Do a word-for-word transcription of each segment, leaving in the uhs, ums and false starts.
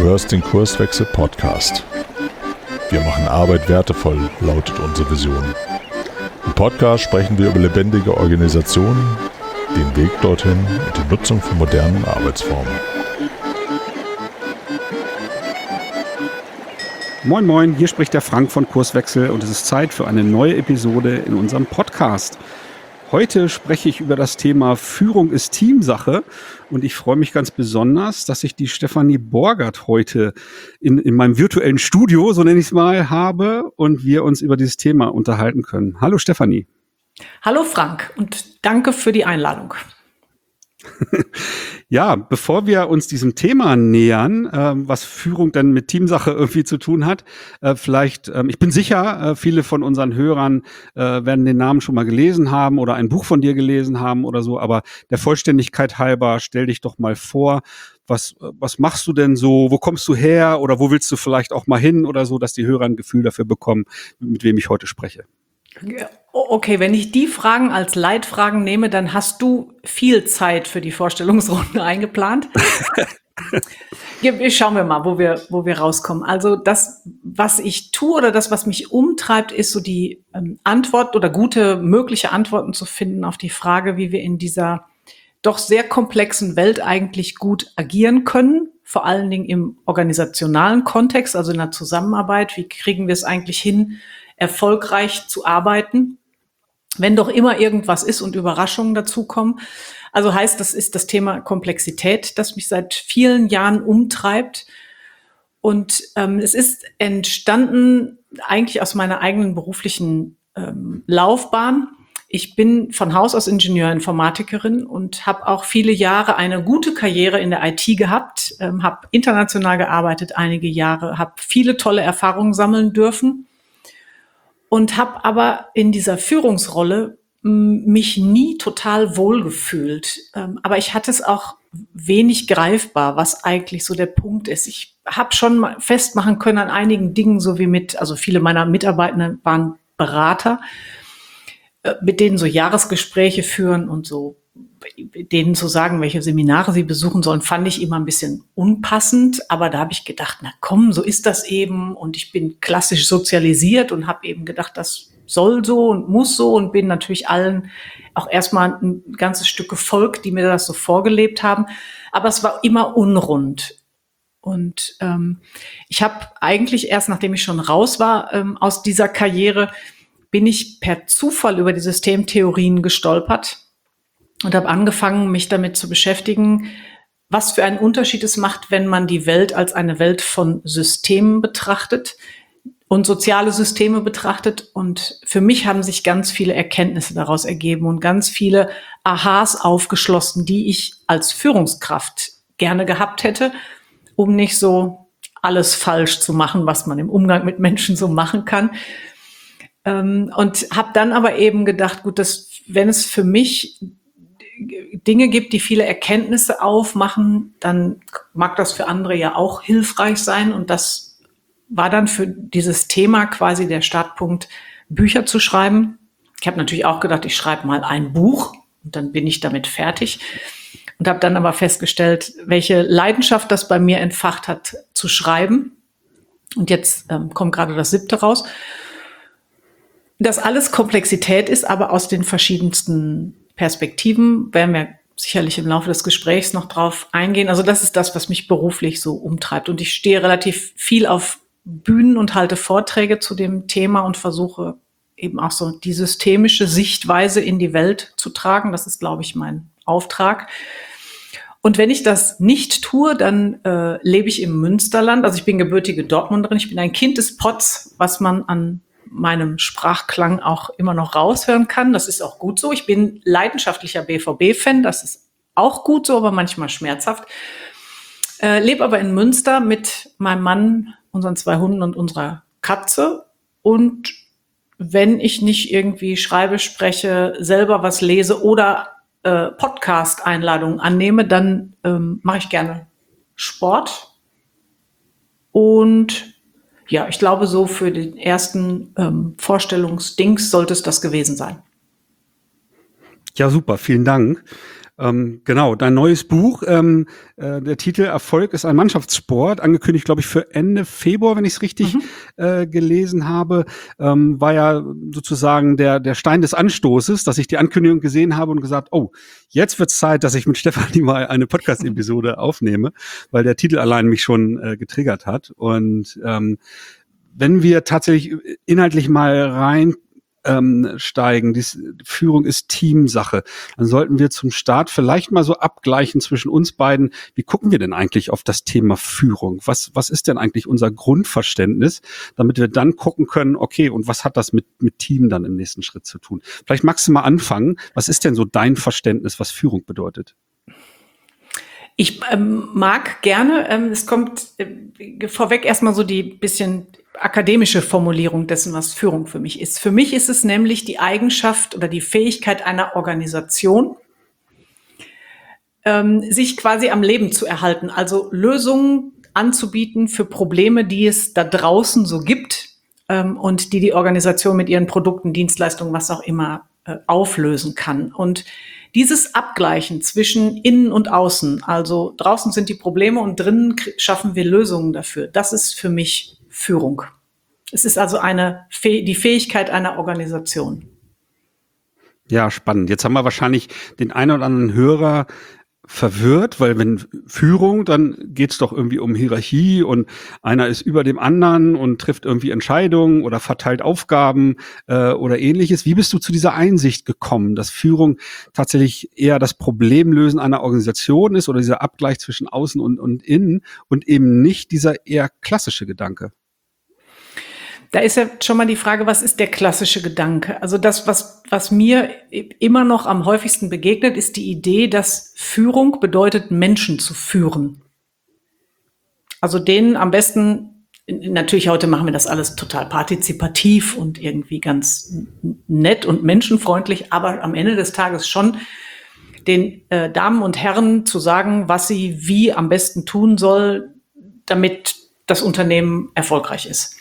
hörst den Kurswechsel Podcast. Wir machen Arbeit wertevoll, lautet unsere Vision. Im Podcast sprechen wir über lebendige Organisationen, den Weg dorthin und die Nutzung von modernen Arbeitsformen. Moin Moin, hier spricht der Frank von Kurswechsel und es ist Zeit für eine neue Episode in unserem Podcast. Heute spreche ich über das Thema Führung ist Teamsache und ich freue mich ganz besonders, dass ich die Stefanie Borgert heute in, in meinem virtuellen Studio, so nenne ich es mal, habe und wir uns über dieses Thema unterhalten können. Hallo Stefanie. Hallo Frank und danke für die Einladung. Ja, bevor wir uns diesem Thema nähern, äh, was Führung denn mit Teamsache irgendwie zu tun hat, äh, vielleicht, äh, ich bin sicher, äh, viele von unseren Hörern äh, werden den Namen schon mal gelesen haben oder ein Buch von dir gelesen haben oder so, aber der Vollständigkeit halber, stell dich doch mal vor, was, was machst du denn so, wo kommst du her oder wo willst du vielleicht auch mal hin oder so, dass die Hörer ein Gefühl dafür bekommen, mit wem ich heute spreche. Okay, wenn ich die Fragen als Leitfragen nehme, dann hast du viel Zeit für die Vorstellungsrunde eingeplant. Schauen wir mal, wo wir, wo wir rauskommen. Also das, was ich tue oder das, was mich umtreibt, ist so die ähm, Antwort oder gute mögliche Antworten zu finden auf die Frage, wie wir in dieser doch sehr komplexen Welt eigentlich gut agieren können. Vor allen Dingen im organisationalen Kontext, also in der Zusammenarbeit. Wie kriegen wir es eigentlich hin, erfolgreich zu arbeiten, wenn doch immer irgendwas ist und Überraschungen dazukommen. Also heißt, das ist das Thema Komplexität, das mich seit vielen Jahren umtreibt. Und ähm, es ist entstanden eigentlich aus meiner eigenen beruflichen ähm, Laufbahn. Ich bin von Haus aus Ingenieurinformatikerin und habe auch viele Jahre eine gute Karriere in der I T gehabt, ähm, habe international gearbeitet einige Jahre, habe viele tolle Erfahrungen sammeln dürfen. Und habe aber in dieser Führungsrolle m, mich nie total wohlgefühlt. Ähm, aber ich hatte es auch wenig greifbar, was eigentlich so der Punkt ist. Ich habe schon mal festmachen können an einigen Dingen, so wie mit, also viele meiner Mitarbeitenden waren Berater, äh, mit denen so Jahresgespräche führen und so denen zu sagen, welche Seminare sie besuchen sollen, fand ich immer ein bisschen unpassend. Aber da habe ich gedacht, na komm, so ist das eben. Und ich bin klassisch sozialisiert und habe eben gedacht, das soll so und muss so und bin natürlich allen auch erstmal ein ganzes Stück gefolgt, die mir das so vorgelebt haben. Aber es war immer unrund. Und ähm, ich habe eigentlich erst, nachdem ich schon raus war ähm, aus dieser Karriere, bin ich per Zufall über die Systemtheorien gestolpert. Und habe angefangen, mich damit zu beschäftigen, was für einen Unterschied es macht, wenn man die Welt als eine Welt von Systemen betrachtet und soziale Systeme betrachtet. Und für mich haben sich ganz viele Erkenntnisse daraus ergeben und ganz viele Aha's aufgeschlossen, die ich als Führungskraft gerne gehabt hätte, um nicht so alles falsch zu machen, was man im Umgang mit Menschen so machen kann. Und habe dann aber eben gedacht, gut, dass, wenn es für mich Dinge gibt, die viele Erkenntnisse aufmachen, dann mag das für andere ja auch hilfreich sein. Und das war dann für dieses Thema quasi der Startpunkt, Bücher zu schreiben. Ich habe natürlich auch gedacht, ich schreibe mal ein Buch und dann bin ich damit fertig. Und habe dann aber festgestellt, welche Leidenschaft das bei mir entfacht hat, zu schreiben. Und jetzt ähm, kommt gerade das siebte raus. Dass alles Komplexität ist, aber aus den verschiedensten Perspektiven, werden wir sicherlich im Laufe des Gesprächs noch drauf eingehen. Also das ist das, was mich beruflich so umtreibt. Und ich stehe relativ viel auf Bühnen und halte Vorträge zu dem Thema und versuche eben auch so die systemische Sichtweise in die Welt zu tragen. Das ist, glaube ich, mein Auftrag. Und wenn ich das nicht tue, dann äh, lebe ich im Münsterland. Also ich bin gebürtige Dortmunderin. Ich bin ein Kind des Potts, was man an meinem Sprachklang auch immer noch raushören kann. Das ist auch gut so. Ich bin leidenschaftlicher B V B-Fan. Das ist auch gut so, aber manchmal schmerzhaft. Äh, lebe aber in Münster mit meinem Mann, unseren zwei Hunden und unserer Katze. Und wenn ich nicht irgendwie schreibe, spreche, selber was lese oder äh, Podcast-Einladungen annehme, dann ähm, mache ich gerne Sport. Und ja, ich glaube, so für den ersten ähm, Vorstellungsdings sollte es das gewesen sein. Ja, super, vielen Dank. Ähm, genau, dein neues Buch, ähm, äh, der Titel Erfolg ist ein Mannschaftssport, angekündigt, glaube ich, für Ende Februar, wenn ich es richtig Mhm. äh, gelesen habe, ähm, war ja sozusagen der der Stein des Anstoßes, dass ich die Ankündigung gesehen habe und gesagt, oh, jetzt wird's Zeit, dass ich mit Stefanie mal eine Podcast-Episode aufnehme, weil der Titel allein mich schon äh, getriggert hat. Und ähm, wenn wir tatsächlich inhaltlich mal rein ähm, steigen, dies, Führung ist Teamsache, dann sollten wir zum Start vielleicht mal so abgleichen zwischen uns beiden. Wie gucken wir denn eigentlich auf das Thema Führung? Was, was ist denn eigentlich unser Grundverständnis, damit wir dann gucken können, okay, und was hat das mit, mit Team dann im nächsten Schritt zu tun? Vielleicht magst du mal anfangen. Was ist denn so dein Verständnis, was Führung bedeutet? Ich ähm, mag gerne, ähm, es kommt äh, vorweg erstmal so die bisschen akademische Formulierung dessen, was Führung für mich ist. Für mich ist es nämlich die Eigenschaft oder die Fähigkeit einer Organisation, ähm, sich quasi am Leben zu erhalten, also Lösungen anzubieten für Probleme, die es da draußen so gibt ähm, und die die Organisation mit ihren Produkten, Dienstleistungen, was auch immer, äh, auflösen kann. Und dieses Abgleichen zwischen innen und außen, also draußen sind die Probleme und drinnen schaffen wir Lösungen dafür, das ist für mich Führung. Es ist also eine die Fähigkeit einer Organisation. Ja, spannend. Jetzt haben wir wahrscheinlich den einen oder anderen Hörer verwirrt, weil wenn Führung, dann geht's doch irgendwie um Hierarchie und einer ist über dem anderen und trifft irgendwie Entscheidungen oder verteilt Aufgaben äh, oder ähnliches. Wie bist du zu dieser Einsicht gekommen, dass Führung tatsächlich eher das Problemlösen einer Organisation ist oder dieser Abgleich zwischen Außen und, und Innen und eben nicht dieser eher klassische Gedanke? Da ist ja schon mal die Frage, was ist der klassische Gedanke? Also das, was, was mir immer noch am häufigsten begegnet, ist die Idee, dass Führung bedeutet, Menschen zu führen. Also denen am besten, natürlich heute machen wir das alles total partizipativ und irgendwie ganz nett und menschenfreundlich, aber am Ende des Tages schon den äh, Damen und Herren zu sagen, was sie wie am besten tun soll, damit das Unternehmen erfolgreich ist.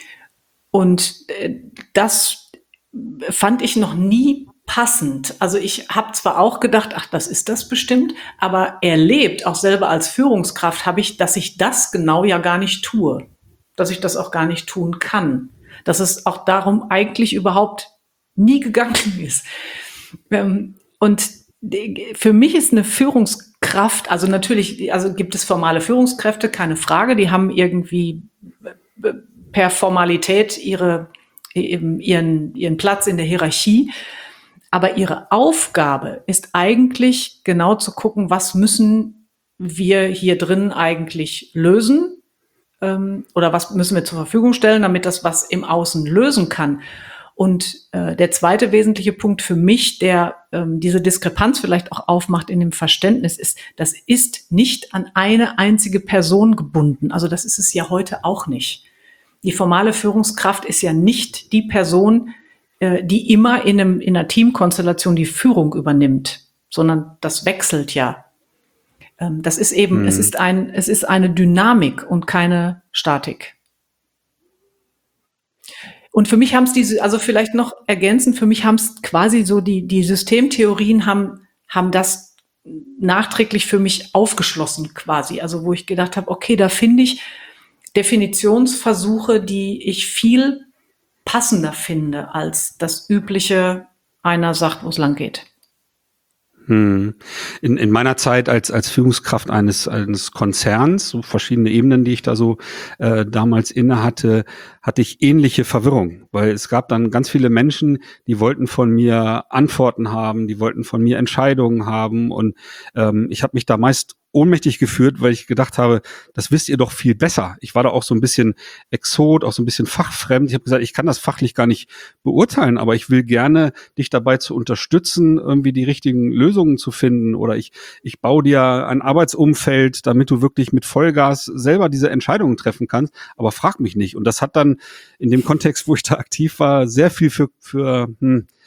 Und äh, das fand ich noch nie passend. Also ich habe zwar auch gedacht, ach, das ist das bestimmt, aber erlebt, auch selber als Führungskraft, habe ich, dass ich das genau ja gar nicht tue, dass ich das auch gar nicht tun kann, dass es auch darum eigentlich überhaupt nie gegangen ist. Ähm, und für mich ist eine Führungskraft, also natürlich, also gibt es formale Führungskräfte, keine Frage, die haben irgendwie per Formalität ihre, ihren, ihren Platz in der Hierarchie. Aber ihre Aufgabe ist eigentlich genau zu gucken, was müssen wir hier drin eigentlich lösen ähm, oder was müssen wir zur Verfügung stellen, damit das was im Außen lösen kann. Und äh, der zweite wesentliche Punkt für mich, der ähm, diese Diskrepanz vielleicht auch aufmacht in dem Verständnis, ist, das ist nicht an eine einzige Person gebunden. Also das ist es ja heute auch nicht. Die formale Führungskraft ist ja nicht die Person, äh, die immer in, einem, in einer Teamkonstellation die Führung übernimmt, sondern das wechselt ja. Ähm, das ist eben, hm. es ist ein, es ist eine Dynamik und keine Statik. Und für mich haben es diese, also vielleicht noch ergänzend, für mich haben es quasi so die, die Systemtheorien haben, haben das nachträglich für mich aufgeschlossen quasi. Also wo ich gedacht habe, okay, da finde ich Definitionsversuche, die ich viel passender finde als das übliche, einer sagt, wo es lang geht. Hm. In, in meiner Zeit als, als Führungskraft eines, eines Konzerns, so verschiedene Ebenen, die ich da so äh, damals inne hatte, hatte ich ähnliche Verwirrung, weil es gab dann ganz viele Menschen, die wollten von mir Antworten haben, die wollten von mir Entscheidungen haben und ähm, ich habe mich da meist ohnmächtig geführt, weil ich gedacht habe, das wisst ihr doch viel besser. Ich war da auch so ein bisschen Exot, auch so ein bisschen fachfremd. Ich habe gesagt, ich kann das fachlich gar nicht beurteilen, aber ich will gerne dich dabei zu unterstützen, irgendwie die richtigen Lösungen zu finden oder ich ich baue dir ein Arbeitsumfeld, damit du wirklich mit Vollgas selber diese Entscheidungen treffen kannst, aber frag mich nicht. Und das hat dann in dem Kontext, wo ich da aktiv war, sehr viel für für hm,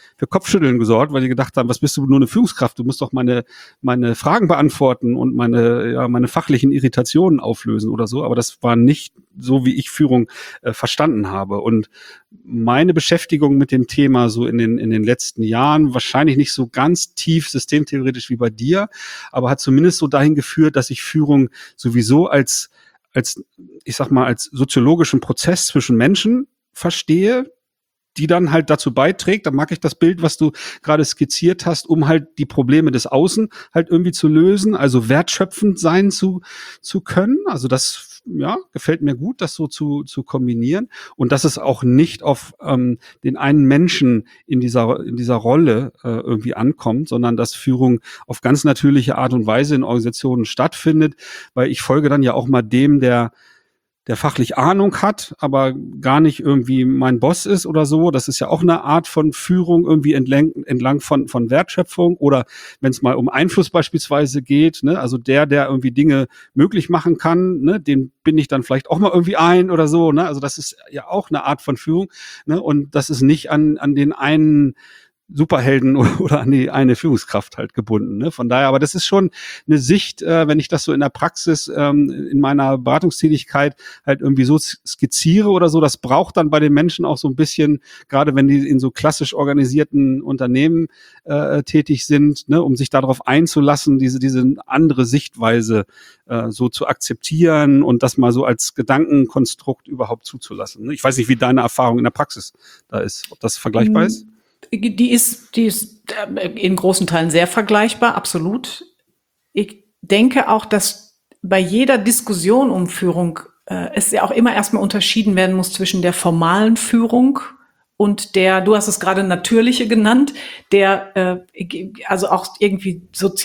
für Kopfschütteln gesorgt, weil die gedacht haben, was bist du nur eine Führungskraft? Du musst doch meine meine Fragen beantworten und meine ja meine fachlichen Irritationen auflösen oder so. Aber das war nicht so, wie ich Führung äh, verstanden habe. Und meine Beschäftigung mit dem Thema so in den in den letzten Jahren, wahrscheinlich nicht so ganz tief systemtheoretisch wie bei dir, aber hat zumindest so dahin geführt, dass ich Führung sowieso als als ich sag mal als soziologischen Prozess zwischen Menschen verstehe, die dann halt dazu beiträgt, da mag ich das Bild, was du gerade skizziert hast, um halt die Probleme des Außen halt irgendwie zu lösen, also wertschöpfend sein zu zu können. Also das ja gefällt mir gut, das so zu zu kombinieren und dass es auch nicht auf ähm, den einen Menschen in dieser in dieser Rolle äh, irgendwie ankommt, sondern dass Führung auf ganz natürliche Art und Weise in Organisationen stattfindet, weil ich folge dann ja auch mal dem, der der fachlich Ahnung hat, aber gar nicht irgendwie mein Boss ist oder so. Das ist ja auch eine Art von Führung irgendwie entlang, entlang von, von Wertschöpfung oder wenn es mal um Einfluss beispielsweise geht, ne, also der, der irgendwie Dinge möglich machen kann, ne, den bin ich dann vielleicht auch mal irgendwie ein oder so, ne, also das ist ja auch eine Art von Führung, ne, und das ist nicht an, an den einen Superhelden oder an die eine Führungskraft halt gebunden. Ne? Von daher, aber das ist schon eine Sicht, äh, wenn ich das so in der Praxis ähm, in meiner Beratungstätigkeit halt irgendwie so skizziere oder so, das braucht dann bei den Menschen auch so ein bisschen, gerade wenn die in so klassisch organisierten Unternehmen äh, tätig sind, ne, um sich darauf einzulassen, diese diese andere Sichtweise äh, so zu akzeptieren und das mal so als Gedankenkonstrukt überhaupt zuzulassen. Ne? Ich weiß nicht, wie deine Erfahrung in der Praxis da ist, ob das vergleichbar mhm. ist. Die ist, die ist in großen Teilen sehr vergleichbar, absolut. Ich denke auch, dass bei jeder Diskussion um Führung äh, es ja auch immer erstmal unterschieden werden muss zwischen der formalen Führung und der, du hast es gerade natürliche genannt, der äh, also auch irgendwie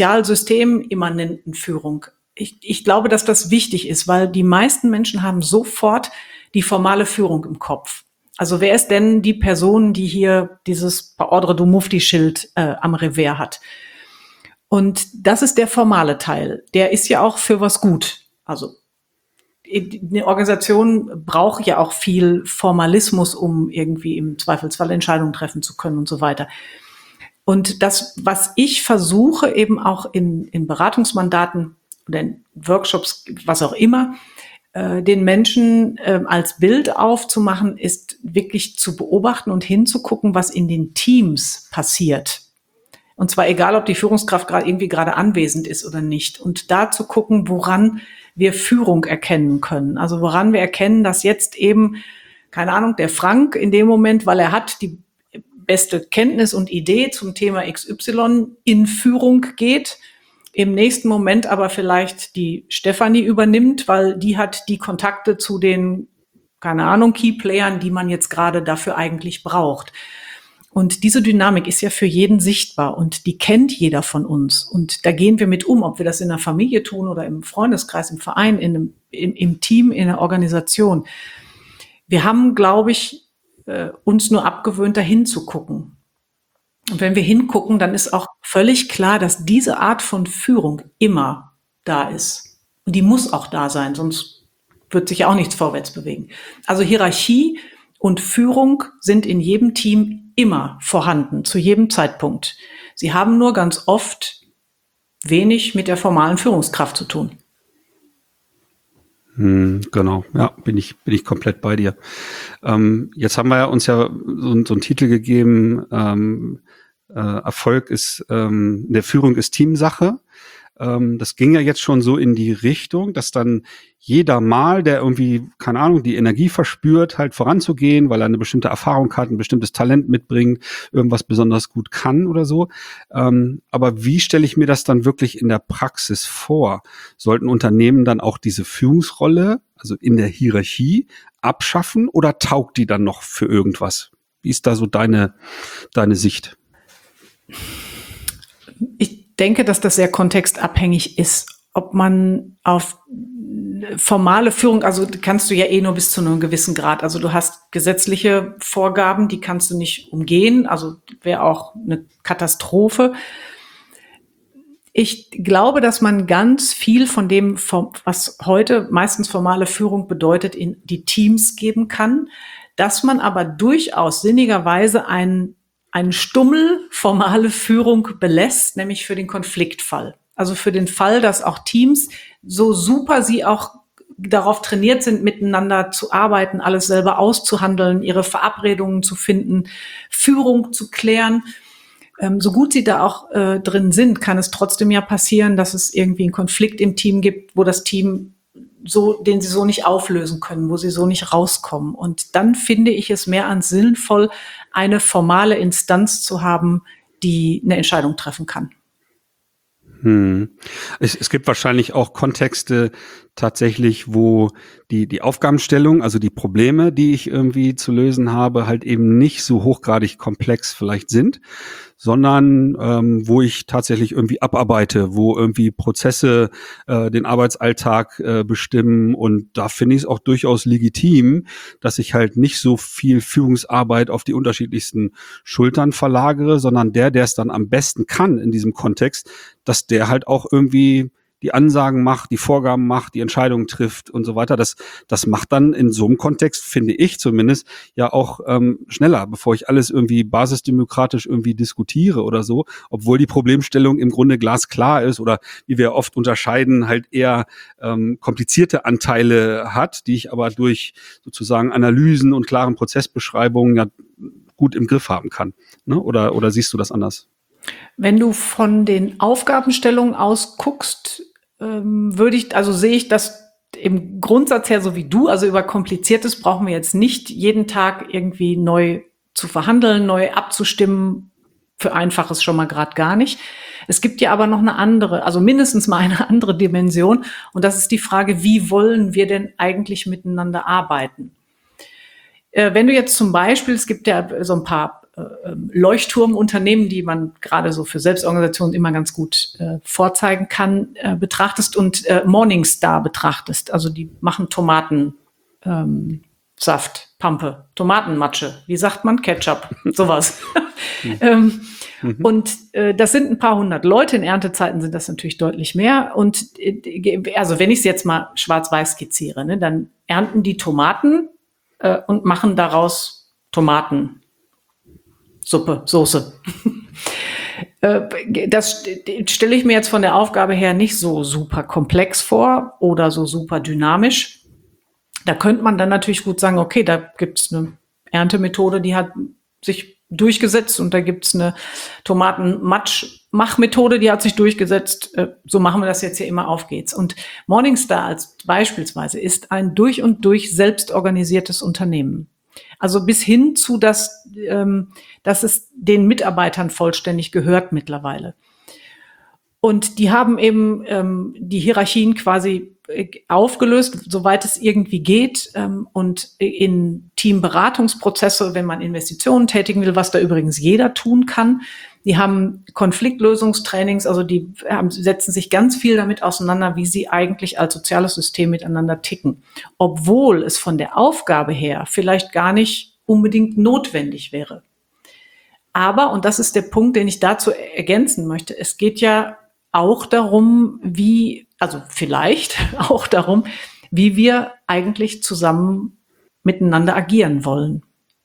sozialsystemimmanenten Führung. Ich, ich glaube, dass das wichtig ist, weil die meisten Menschen haben sofort die formale Führung im Kopf. Also wer ist denn die Person, die hier dieses Par Ordre du Mufti-Schild äh, am Revers hat? Und das ist der formale Teil. Der ist ja auch für was gut. Also eine Organisation braucht ja auch viel Formalismus, um irgendwie im Zweifelsfall Entscheidungen treffen zu können und so weiter. Und das, was ich versuche, eben auch in, in Beratungsmandaten oder in Workshops, was auch immer, den Menschen äh, als Bild aufzumachen, ist wirklich zu beobachten und hinzugucken, was in den Teams passiert. Und zwar egal, ob die Führungskraft gerade irgendwie gerade anwesend ist oder nicht. Und da zu gucken, woran wir Führung erkennen können. Also woran wir erkennen, dass jetzt eben, keine Ahnung, der Frank in dem Moment, weil er hat die beste Kenntnis und Idee zum Thema X Y, in Führung geht, im nächsten Moment aber vielleicht die Stefanie übernimmt, weil die hat die Kontakte zu den, keine Ahnung, Key-Playern, die man jetzt gerade dafür eigentlich braucht. Und diese Dynamik ist ja für jeden sichtbar und die kennt jeder von uns. Und da gehen wir mit um, ob wir das in der Familie tun oder im Freundeskreis, im Verein, in einem, in, im Team, in der Organisation. Wir haben, glaube ich, uns nur abgewöhnt, da hinzugucken. Und wenn wir hingucken, dann ist auch völlig klar, dass diese Art von Führung immer da ist. Und die muss auch da sein, sonst wird sich ja auch nichts vorwärts bewegen. Also Hierarchie und Führung sind in jedem Team immer vorhanden, zu jedem Zeitpunkt. Sie haben nur ganz oft wenig mit der formalen Führungskraft zu tun. Hm, genau, ja, bin ich bin ich komplett bei dir. Ähm, jetzt haben wir ja uns ja so, so einen Titel gegeben, ähm, äh, Erfolg ist, ähm, in der Führung ist Teamsache. Ähm, das ging ja jetzt schon so in die Richtung, dass dann jeder mal, der irgendwie, keine Ahnung, die Energie verspürt, halt voranzugehen, weil er eine bestimmte Erfahrung hat, ein bestimmtes Talent mitbringt, irgendwas besonders gut kann oder so. Ähm, aber wie stelle ich mir das dann wirklich in der Praxis vor? Sollten Unternehmen dann auch diese Führungsrolle, also in der Hierarchie, abschaffen oder taugt die dann noch für irgendwas? Wie ist da so deine, deine Sicht? Ich denke, dass das sehr kontextabhängig ist, ob man auf formale Führung, also kannst du ja eh nur bis zu einem gewissen Grad. Also du hast gesetzliche Vorgaben, die kannst du nicht umgehen. Also wäre auch eine Katastrophe. Ich glaube, dass man ganz viel von dem, was heute meistens formale Führung bedeutet, in die Teams geben kann, dass man aber durchaus sinnigerweise ein, einen Stummel formale Führung belässt, nämlich für den Konfliktfall. Also für den Fall, dass auch Teams, so super sie auch darauf trainiert sind, miteinander zu arbeiten, alles selber auszuhandeln, ihre Verabredungen zu finden, Führung zu klären, ähm, so gut sie da auch äh, drin sind, kann es trotzdem ja passieren, dass es irgendwie einen Konflikt im Team gibt, wo das Team so, den sie so nicht auflösen können, wo sie so nicht rauskommen. Und dann finde ich es mehr als sinnvoll, eine formale Instanz zu haben, die eine Entscheidung treffen kann. Hm. Es, es gibt wahrscheinlich auch Kontexte tatsächlich, wo die, die Aufgabenstellung, also die Probleme, die ich irgendwie zu lösen habe, halt eben nicht so hochgradig komplex vielleicht sind, sondern ähm, wo ich tatsächlich irgendwie abarbeite, wo irgendwie Prozesse äh, den Arbeitsalltag äh, bestimmen. Und da finde ich es auch durchaus legitim, dass ich halt nicht so viel Führungsarbeit auf die unterschiedlichsten Schultern verlagere, sondern der, der es dann am besten kann in diesem Kontext, dass der halt auch irgendwie die Ansagen macht, die Vorgaben macht, die Entscheidungen trifft und so weiter. Das, das macht dann in so einem Kontext, finde ich zumindest, ja auch ähm, schneller, bevor ich alles irgendwie basisdemokratisch irgendwie diskutiere oder so, obwohl die Problemstellung im Grunde glasklar ist oder, wie wir oft unterscheiden, halt eher ähm, komplizierte Anteile hat, die ich aber durch sozusagen Analysen und klaren Prozessbeschreibungen ja gut im Griff haben kann. Ne? Oder, oder siehst du das anders? Wenn du von den Aufgabenstellungen aus guckst, ähm, würde ich, also sehe ich das im Grundsatz her so wie du, also über Kompliziertes brauchen wir jetzt nicht jeden Tag irgendwie neu zu verhandeln, neu abzustimmen, für Einfaches schon mal gerade gar nicht. Es gibt ja aber noch eine andere, also mindestens mal eine andere Dimension und das ist die Frage, wie wollen wir denn eigentlich miteinander arbeiten? Äh, wenn du jetzt zum Beispiel, es gibt ja so ein paar Leuchtturmunternehmen, die man gerade so für Selbstorganisationen immer ganz gut äh, vorzeigen kann, äh, betrachtest und äh, Morningstar betrachtest. Also die machen Tomatensaft, ähm, Pampe, Tomatenmatsche, wie sagt man? Ketchup, sowas. ähm, mhm. Und äh, das sind ein paar hundert Leute, in Erntezeiten sind das natürlich deutlich mehr. Und äh, also wenn ich es jetzt mal schwarz-weiß skizziere, ne, dann ernten die Tomaten äh, und machen daraus Tomaten. Suppe, Soße. Das stelle ich mir jetzt von der Aufgabe her nicht so super komplex vor oder so super dynamisch. Da könnte man dann natürlich gut sagen, okay, da gibt es eine Erntemethode, die hat sich durchgesetzt und da gibt es eine Tomatenmatsch-Machmethode, die hat sich durchgesetzt. So machen wir das jetzt hier immer, auf geht's. Und Morningstar als beispielsweise ist ein durch und durch selbstorganisiertes Unternehmen. Also bis hin zu, dass, ähm, dass es den Mitarbeitern vollständig gehört mittlerweile. Und die haben eben ähm, die Hierarchien quasi aufgelöst, soweit es irgendwie geht. Ähm, und in Teamberatungsprozesse, wenn man Investitionen tätigen will, was da übrigens jeder tun kann. Die haben Konfliktlösungstrainings, also die haben, setzen sich ganz viel damit auseinander, wie sie eigentlich als soziales System miteinander ticken. Obwohl es von der Aufgabe her vielleicht gar nicht unbedingt notwendig wäre. Aber, und das ist der Punkt, den ich dazu ergänzen möchte, es geht ja auch darum, wie, also vielleicht auch darum, wie wir eigentlich zusammen miteinander agieren wollen.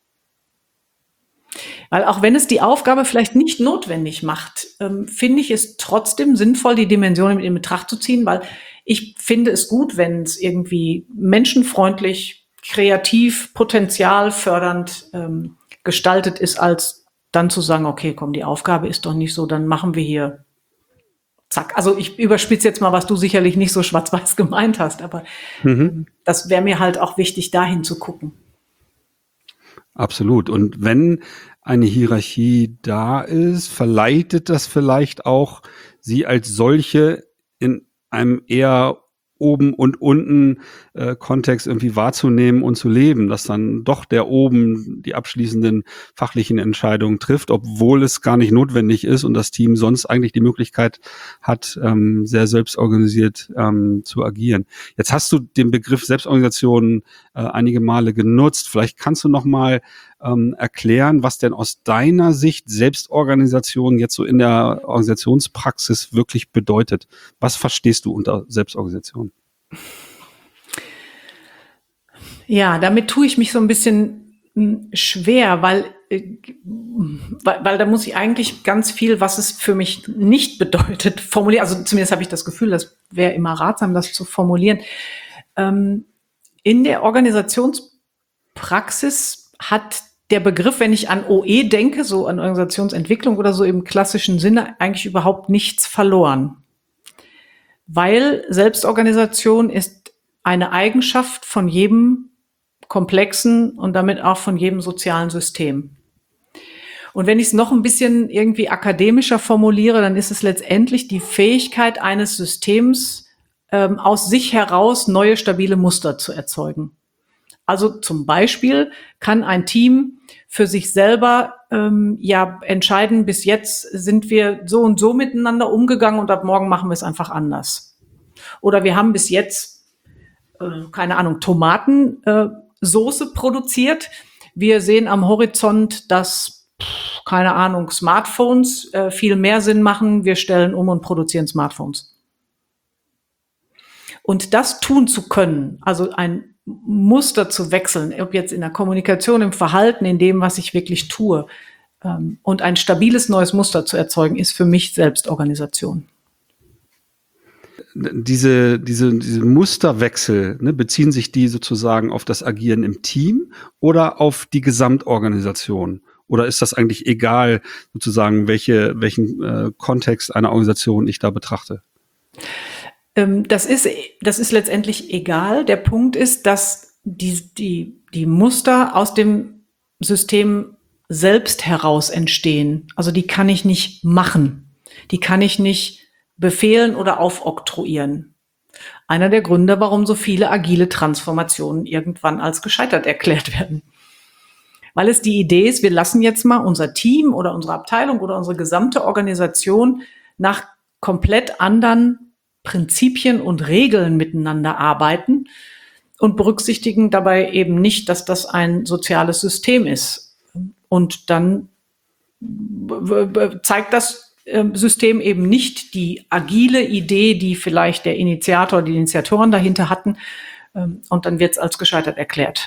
Weil auch wenn es die Aufgabe vielleicht nicht notwendig macht, ähm, finde ich es trotzdem sinnvoll, die Dimensionen in Betracht zu ziehen, weil ich finde es gut, wenn es irgendwie menschenfreundlich, kreativ, potenzialfördernd ähm, gestaltet ist, als dann zu sagen, okay, komm, die Aufgabe ist doch nicht so, dann machen wir hier zack. Also ich überspitze jetzt mal, was du sicherlich nicht so schwarz-weiß gemeint hast, aber mhm. das wäre mir halt auch wichtig, dahin zu gucken. Absolut. Und wenn eine Hierarchie da ist, verleitet das vielleicht auch, sie als solche in einem eher oben und unten äh, Kontext irgendwie wahrzunehmen und zu leben, dass dann doch der oben die abschließenden fachlichen Entscheidungen trifft, obwohl es gar nicht notwendig ist und das Team sonst eigentlich die Möglichkeit hat, ähm, sehr selbstorganisiert ähm, zu agieren. Jetzt hast du den Begriff Selbstorganisation äh, einige Male genutzt. Vielleicht kannst du noch mal ähm, erklären, was denn aus deiner Sicht Selbstorganisation jetzt so in der Organisationspraxis wirklich bedeutet. Was verstehst du unter Selbstorganisation? Ja, damit tue ich mich so ein bisschen schwer, weil äh, weil, weil da muss ich eigentlich ganz viel, was es für mich nicht bedeutet, formulieren. Also zumindest habe ich das Gefühl, das wäre immer ratsam, das zu formulieren. Ähm, in der Organisationspraxis hat der Begriff, wenn ich an O E denke, so an Organisationsentwicklung oder so im klassischen Sinne, eigentlich überhaupt nichts verloren. Weil Selbstorganisation ist eine Eigenschaft von jedem komplexen und damit auch von jedem sozialen System. Und wenn ich es noch ein bisschen irgendwie akademischer formuliere, dann ist es letztendlich die Fähigkeit eines Systems, ähm, aus sich heraus neue stabile Muster zu erzeugen. Also zum Beispiel kann ein Team für sich selber ähm, ja entscheiden, bis jetzt sind wir so und so miteinander umgegangen und ab morgen machen wir es einfach anders. Oder wir haben bis jetzt, äh, keine Ahnung, Tomatensoße äh, produziert. Wir sehen am Horizont, dass, pff, keine Ahnung, Smartphones äh, viel mehr Sinn machen. Wir stellen um und produzieren Smartphones. Und das tun zu können, also ein Muster zu wechseln, ob jetzt in der Kommunikation, im Verhalten, in dem, was ich wirklich tue, ähm, und ein stabiles neues Muster zu erzeugen, ist für mich Selbstorganisation. Diese, diese, diese Musterwechsel, ne, beziehen sich die sozusagen auf das Agieren im Team oder auf die Gesamtorganisation? Oder ist das eigentlich egal, sozusagen, welche, welchen äh, Kontext einer Organisation ich da betrachte? Das ist, das ist letztendlich egal. Der Punkt ist, dass die, die, die Muster aus dem System selbst heraus entstehen. Also die kann ich nicht machen. Die kann ich nicht befehlen oder aufoktroyieren. Einer der Gründe, warum so viele agile Transformationen irgendwann als gescheitert erklärt werden. Weil es die Idee ist, wir lassen jetzt mal unser Team oder unsere Abteilung oder unsere gesamte Organisation nach komplett anderen Prinzipien und Regeln miteinander arbeiten und berücksichtigen dabei eben nicht, dass das ein soziales System ist. Und dann zeigt das System eben nicht die agile Idee, die vielleicht der Initiator, die Initiatoren dahinter hatten, und dann wird es als gescheitert erklärt.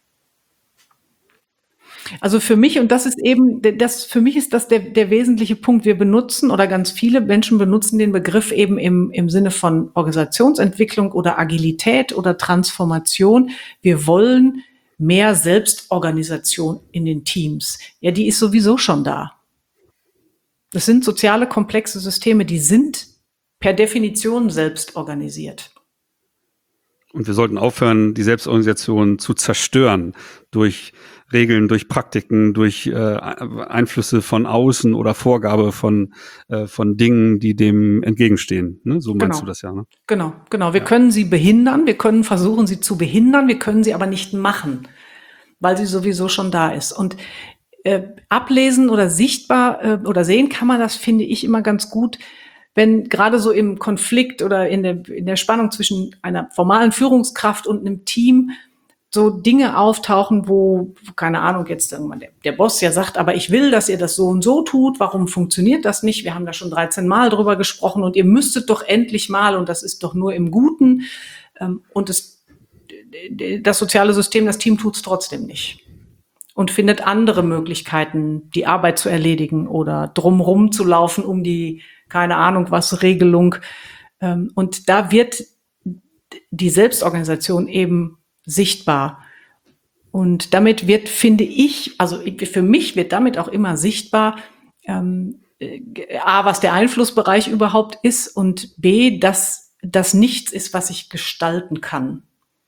Also für mich, und das ist eben, das, für mich ist das der, der wesentliche Punkt. Wir benutzen, oder ganz viele Menschen benutzen den Begriff eben im, im Sinne von Organisationsentwicklung oder Agilität oder Transformation. Wir wollen mehr Selbstorganisation in den Teams. Ja, die ist sowieso schon da. Das sind soziale, komplexe Systeme, die sind per Definition selbst organisiert. Und wir sollten aufhören, die Selbstorganisation zu zerstören durch Regeln, durch Praktiken, durch äh, Einflüsse von außen oder Vorgabe von äh, von Dingen, die dem entgegenstehen. Ne? So meinst Genau. du das ja, ne? Genau, genau. Wir Ja. können sie behindern, wir können versuchen, sie zu behindern, wir können sie aber nicht machen, weil sie sowieso schon da ist. Und äh, ablesen oder sichtbar äh, oder sehen kann man das, finde ich, immer ganz gut, wenn gerade so im Konflikt oder in der, in der Spannung zwischen einer formalen Führungskraft und einem Team so Dinge auftauchen, wo, keine Ahnung, jetzt irgendwann der, der Boss ja sagt, aber ich will, dass ihr das so und so tut, warum funktioniert das nicht? Wir haben da schon dreizehn Mal drüber gesprochen und ihr müsstet doch endlich mal, und das ist doch nur im Guten. Und das, das soziale System, das Team tut es trotzdem nicht und findet andere Möglichkeiten, die Arbeit zu erledigen oder drumrum zu laufen um die, keine Ahnung was, Regelung. Und da wird die Selbstorganisation eben sichtbar. Und damit wird, finde ich, also für mich wird damit auch immer sichtbar, ähm, A, was der Einflussbereich überhaupt ist, und B, dass das nichts ist, was ich gestalten kann,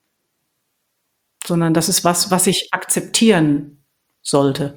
sondern das ist was, was ich akzeptieren sollte.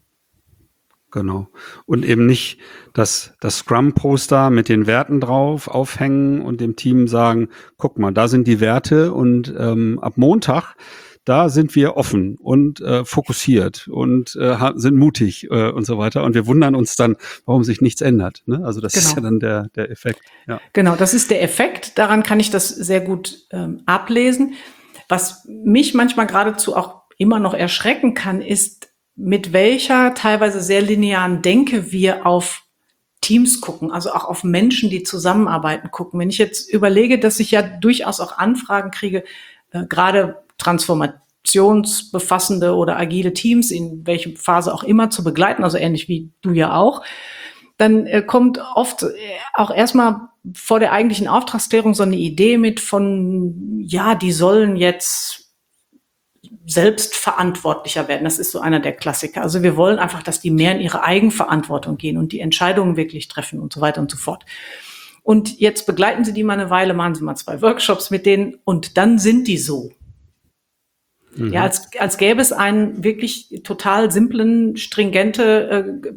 Genau. Und eben nicht das, das Scrum-Poster mit den Werten drauf aufhängen und dem Team sagen, guck mal, da sind die Werte und ähm, ab Montag, da sind wir offen und äh, fokussiert und äh, sind mutig äh, und so weiter. Und wir wundern uns dann, warum sich nichts ändert. Ne? Also das Genau. ist ja dann der, der Effekt. Ja. Genau, das ist der Effekt. Daran kann ich das sehr gut ähm, ablesen. Was mich manchmal geradezu auch immer noch erschrecken kann, ist, mit welcher teilweise sehr linearen Denke wir auf Teams gucken, also auch auf Menschen, die zusammenarbeiten, gucken. Wenn ich jetzt überlege, dass ich ja durchaus auch Anfragen kriege, äh, gerade Transforma- organisationsbefassende oder agile Teams, in welche Phase auch immer, zu begleiten, also ähnlich wie du ja auch, dann äh, kommt oft äh, auch erstmal vor der eigentlichen Auftragsklärung so eine Idee mit von, ja, die sollen jetzt selbst verantwortlicher werden. Das ist so einer der Klassiker. Also wir wollen einfach, dass die mehr in ihre Eigenverantwortung gehen und die Entscheidungen wirklich treffen und so weiter und so fort. Und jetzt begleiten Sie die mal eine Weile, machen Sie mal zwei Workshops mit denen und dann sind die so. Mhm. Ja, als, als gäbe es einen wirklich total simplen, stringente äh,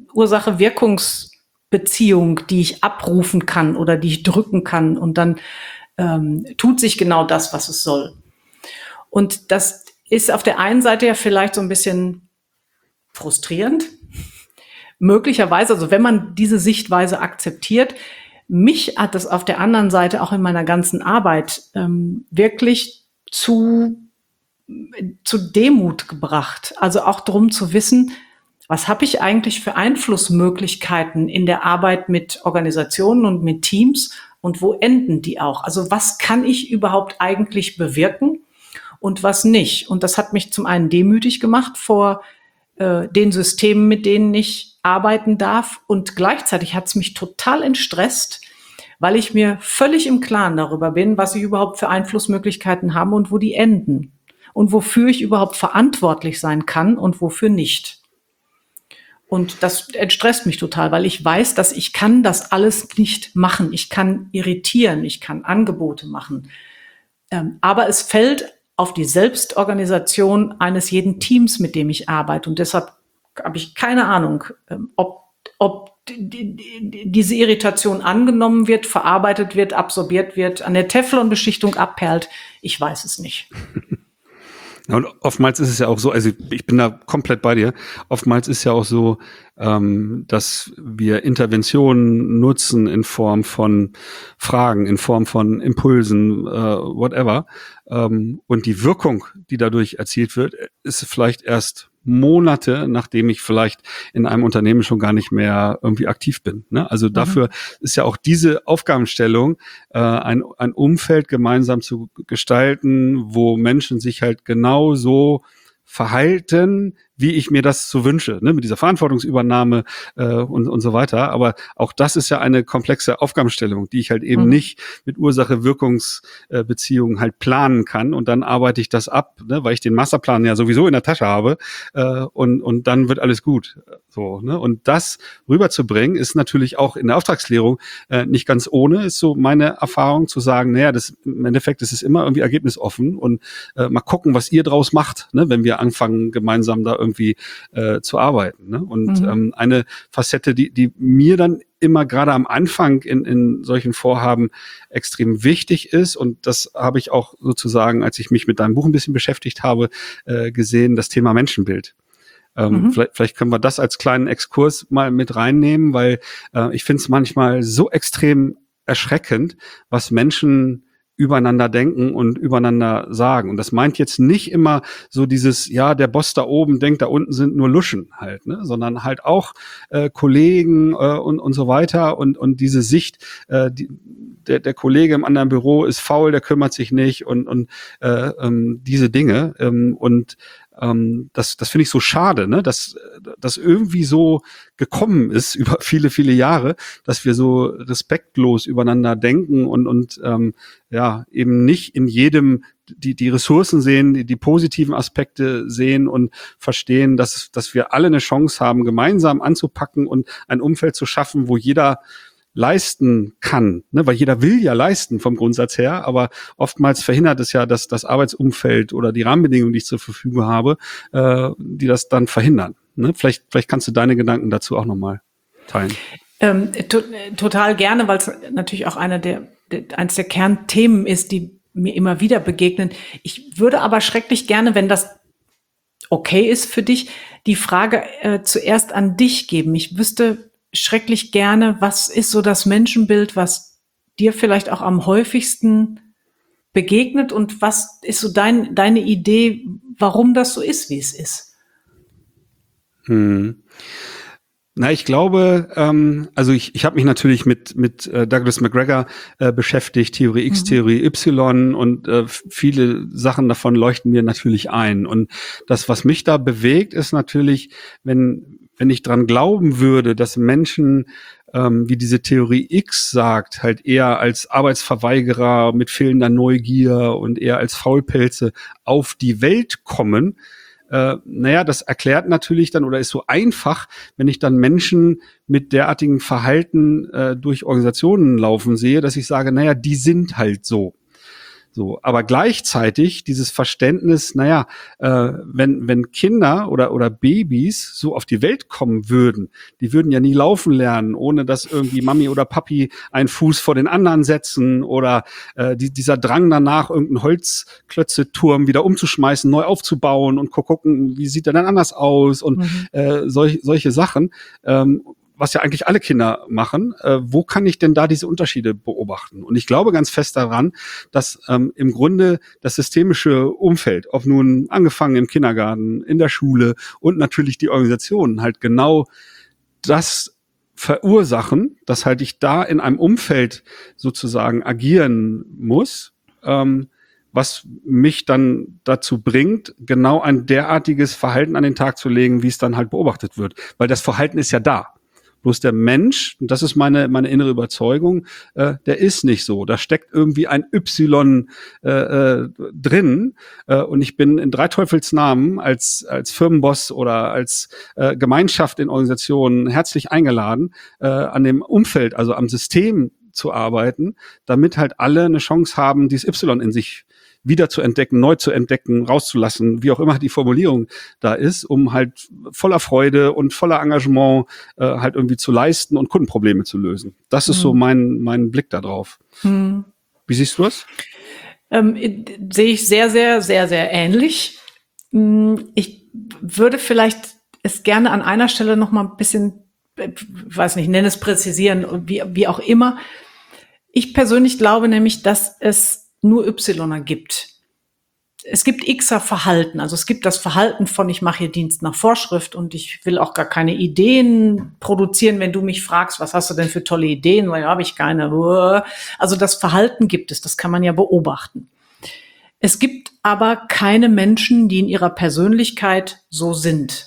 Ursache-Wirkungs-Beziehung, die ich abrufen kann oder die ich drücken kann und dann ähm, tut sich genau das, was es soll. Und das ist auf der einen Seite ja vielleicht so ein bisschen frustrierend. Möglicherweise, also wenn man diese Sichtweise akzeptiert, mich hat das auf der anderen Seite auch in meiner ganzen Arbeit ähm, wirklich zu, zu Demut gebracht. Also auch darum zu wissen, was habe ich eigentlich für Einflussmöglichkeiten in der Arbeit mit Organisationen und mit Teams und wo enden die auch? Also was kann ich überhaupt eigentlich bewirken und was nicht? Und das hat mich zum einen demütig gemacht vor äh, den Systemen, mit denen ich arbeiten darf. Und gleichzeitig hat es mich total entstresst, weil ich mir völlig im Klaren darüber bin, was ich überhaupt für Einflussmöglichkeiten habe und wo die enden. Und wofür ich überhaupt verantwortlich sein kann und wofür nicht. Und das entstresst mich total, weil ich weiß, dass ich kann das alles nicht machen. Ich kann irritieren, ich kann Angebote machen. Ähm, aber es fällt auf die Selbstorganisation eines jeden Teams, mit dem ich arbeite. Und deshalb habe ich keine Ahnung, ob, ob die, die, diese Irritation angenommen wird, verarbeitet wird, absorbiert wird, an der Teflonbeschichtung abperlt. Ich weiß es nicht. Ja, und oftmals ist es ja auch so, also ich bin da komplett bei dir, oftmals ist ja auch so, ähm, dass wir Interventionen nutzen in Form von Fragen, in Form von Impulsen, äh, whatever. Ähm, und die Wirkung, die dadurch erzielt wird, ist vielleicht erst Monate, nachdem ich vielleicht in einem Unternehmen schon gar nicht mehr irgendwie aktiv bin. Ne? Also mhm. dafür ist ja auch diese Aufgabenstellung, äh, ein, ein Umfeld gemeinsam zu gestalten, wo Menschen sich halt genau so verhalten, wie ich mir das so wünsche, ne, mit dieser Verantwortungsübernahme äh, und, und so weiter. Aber auch das ist ja eine komplexe Aufgabenstellung, die ich halt eben mhm. nicht mit Ursache-Wirkungsbeziehungen äh, halt planen kann. Und dann arbeite ich das ab, ne, weil ich den Masterplan ja sowieso in der Tasche habe äh, und, und dann wird alles gut. So, ne? Und das rüberzubringen, ist natürlich auch in der Auftragsklärung äh, nicht ganz ohne, ist so meine Erfahrung, zu sagen, naja, das, im Endeffekt ist es immer irgendwie ergebnisoffen und äh, mal gucken, was ihr draus macht, ne, wenn wir anfangen, gemeinsam da irgendwie irgendwie äh, zu arbeiten. Ne? Und mhm. ähm, eine Facette, die, die mir dann immer gerade am Anfang in, in solchen Vorhaben extrem wichtig ist, und das habe ich auch sozusagen, als ich mich mit deinem Buch ein bisschen beschäftigt habe, äh, gesehen, das Thema Menschenbild. Ähm, mhm. vielleicht, vielleicht können wir das als kleinen Exkurs mal mit reinnehmen, weil äh, ich finde es manchmal so extrem erschreckend, was Menschen übereinander denken und übereinander sagen. Und das meint jetzt nicht immer so dieses, ja, der Boss da oben denkt, da unten sind nur Luschen halt, ne, sondern halt auch äh, Kollegen äh, und und so weiter und und diese Sicht, äh, die, der der Kollege im anderen Büro ist faul, der kümmert sich nicht und und äh, ähm, diese Dinge ähm, und ähm, das das finde ich so schade, ne, dass das irgendwie so gekommen ist über viele viele Jahre, dass wir so respektlos übereinander denken und und ähm, ja, eben nicht in jedem die die Ressourcen sehen, die, die positiven Aspekte sehen und verstehen, dass dass wir alle eine Chance haben, gemeinsam anzupacken und ein Umfeld zu schaffen, wo jeder leisten kann, ne, weil jeder will ja leisten vom Grundsatz her, aber oftmals verhindert es ja, dass das Arbeitsumfeld oder die Rahmenbedingungen, die ich zur Verfügung habe, äh, die das dann verhindern. Ne? Vielleicht, vielleicht kannst du deine Gedanken dazu auch nochmal teilen. Ähm, to- total gerne, weil es natürlich auch einer der, der eins der Kernthemen ist, die mir immer wieder begegnen. Ich würde aber schrecklich gerne, wenn das okay ist für dich, die Frage äh, zuerst an dich geben. Ich wüsste schrecklich gerne, was ist so das Menschenbild, was dir vielleicht auch am häufigsten begegnet, und was ist so dein, deine Idee, warum das so ist, wie es ist? Hm. Na, ich glaube, ähm, also ich, ich habe mich natürlich mit mit äh, Douglas McGregor äh, beschäftigt, Theorie X, mhm. Theorie Y, und äh, viele Sachen davon leuchten mir natürlich ein. Und das, was mich da bewegt, ist natürlich, wenn wenn ich dran glauben würde, dass Menschen, ähm, wie diese Theorie X sagt, halt eher als Arbeitsverweigerer mit fehlender Neugier und eher als Faulpelze auf die Welt kommen. Äh, naja, das erklärt natürlich dann oder ist so einfach, wenn ich dann Menschen mit derartigem Verhalten äh, durch Organisationen laufen sehe, dass ich sage, naja, die sind halt so. So, aber gleichzeitig dieses Verständnis, naja, äh, wenn wenn Kinder oder oder Babys so auf die Welt kommen würden, die würden ja nie laufen lernen, ohne dass irgendwie Mami oder Papi einen Fuß vor den anderen setzen oder äh, die, dieser Drang danach, irgendeinen Holzklötze-Turm wieder umzuschmeißen, neu aufzubauen und gucken, wie sieht der dann anders aus und mhm. äh, solch, solche Sachen. Ähm, was ja eigentlich alle Kinder machen, äh, wo kann ich denn da diese Unterschiede beobachten? Und ich glaube ganz fest daran, dass ähm, im Grunde das systemische Umfeld, ob nun angefangen im Kindergarten, in der Schule und natürlich die Organisationen halt genau das verursachen, dass halt ich da in einem Umfeld sozusagen agieren muss, ähm, was mich dann dazu bringt, genau ein derartiges Verhalten an den Tag zu legen, wie es dann halt beobachtet wird. Weil das Verhalten ist ja da. Bloß der Mensch, und das ist meine meine innere Überzeugung, äh, der ist nicht so. Da steckt irgendwie ein Y äh, äh, drin. Äh, und ich bin in drei Teufelsnamen als als Firmenboss oder als äh, Gemeinschaft in Organisationen herzlich eingeladen, äh, an dem Umfeld, also am System zu arbeiten, damit halt alle eine Chance haben, dieses Y in sich wieder zu entdecken, neu zu entdecken, rauszulassen, wie auch immer die Formulierung da ist, um halt voller Freude und voller Engagement äh, halt irgendwie zu leisten und Kundenprobleme zu lösen. Das ist hm. so mein mein Blick da drauf. Hm. Wie siehst du das? Ähm, sehe ich sehr, sehr, sehr, sehr ähnlich. Ich würde vielleicht es gerne an einer Stelle noch mal ein bisschen, ich weiß nicht, nenne es präzisieren, wie, wie auch immer. Ich persönlich glaube nämlich, dass es nur Ypsiloner gibt. Es gibt Xer Verhalten, also es gibt das Verhalten von, ich mache hier Dienst nach Vorschrift und ich will auch gar keine Ideen produzieren, wenn du mich fragst, was hast du denn für tolle Ideen, weil ja, habe ich keine. Also das Verhalten gibt es, das kann man ja beobachten. Es gibt aber keine Menschen, die in ihrer Persönlichkeit so sind.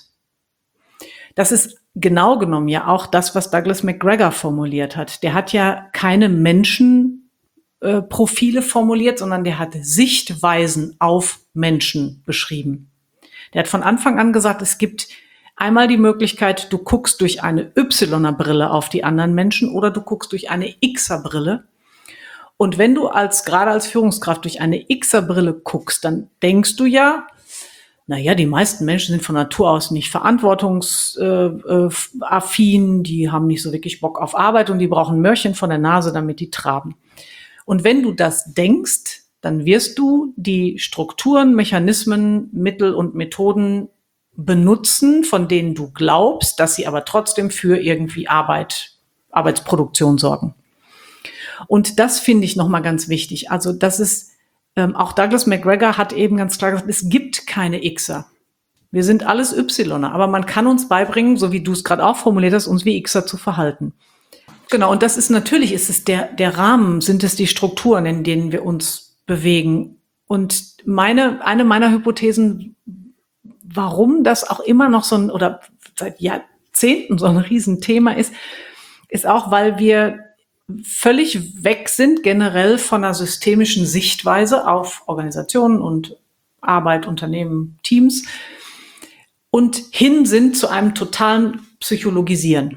Das ist genau genommen ja auch das, was Douglas McGregor formuliert hat. Der hat ja keine Menschen Profile formuliert, sondern der hat Sichtweisen auf Menschen beschrieben. Der hat von Anfang an gesagt, es gibt einmal die Möglichkeit, du guckst durch eine Y-Brille auf die anderen Menschen oder du guckst durch eine X-Brille. Und wenn du als, gerade als Führungskraft durch eine X-Brille guckst, dann denkst du ja, naja, die meisten Menschen sind von Natur aus nicht verantwortungsaffin, die haben nicht so wirklich Bock auf Arbeit und die brauchen Mörchen von der Nase, damit die traben. Und wenn du das denkst, dann wirst du die Strukturen, Mechanismen, Mittel und Methoden benutzen, von denen du glaubst, dass sie aber trotzdem für irgendwie Arbeit, Arbeitsproduktion sorgen. Und das finde ich nochmal ganz wichtig. Also das ist, ähm, auch Douglas McGregor hat eben ganz klar gesagt, es gibt keine Xer. Wir sind alles Ypsiloner, aber man kann uns beibringen, so wie du es gerade auch formuliert hast, uns wie Xer zu verhalten. Genau, und das ist natürlich, ist es der, der Rahmen, sind es die Strukturen, in denen wir uns bewegen. Und meine, eine meiner Hypothesen, warum das auch immer noch so ein, oder seit Jahrzehnten so ein Riesenthema ist, ist auch, weil wir völlig weg sind generell von einer systemischen Sichtweise auf Organisationen und Arbeit, Unternehmen, Teams und hin sind zu einem totalen Psychologisieren.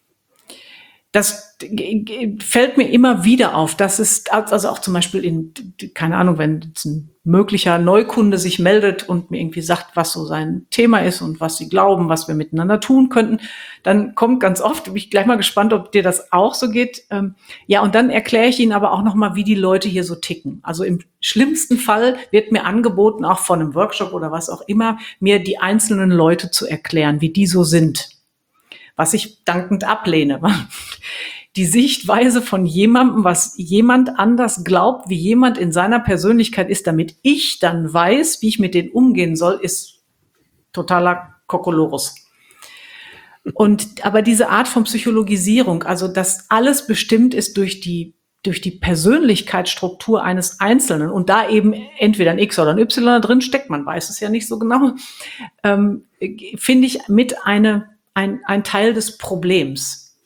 Das fällt mir immer wieder auf. Das ist also auch zum Beispiel in, keine Ahnung, wenn jetzt ein möglicher Neukunde sich meldet und mir irgendwie sagt, was so sein Thema ist und was sie glauben, was wir miteinander tun könnten, dann kommt ganz oft, bin ich gleich mal gespannt, ob dir das auch so geht. Ähm, ja, und dann erkläre ich Ihnen aber auch nochmal, wie die Leute hier so ticken. Also im schlimmsten Fall wird mir angeboten, auch von einem Workshop oder was auch immer, mir die einzelnen Leute zu erklären, wie die so sind. Was ich dankend ablehne. Die Sichtweise von jemandem, was jemand anders glaubt, wie jemand in seiner Persönlichkeit ist, damit ich dann weiß, wie ich mit denen umgehen soll, ist totaler Kokolores. Und aber diese Art von Psychologisierung, also dass alles bestimmt ist durch die durch die Persönlichkeitsstruktur eines Einzelnen und da eben entweder ein X oder ein Y drin steckt, man weiß es ja nicht so genau, ähm, finde ich mit eine, ein, ein Teil des Problems,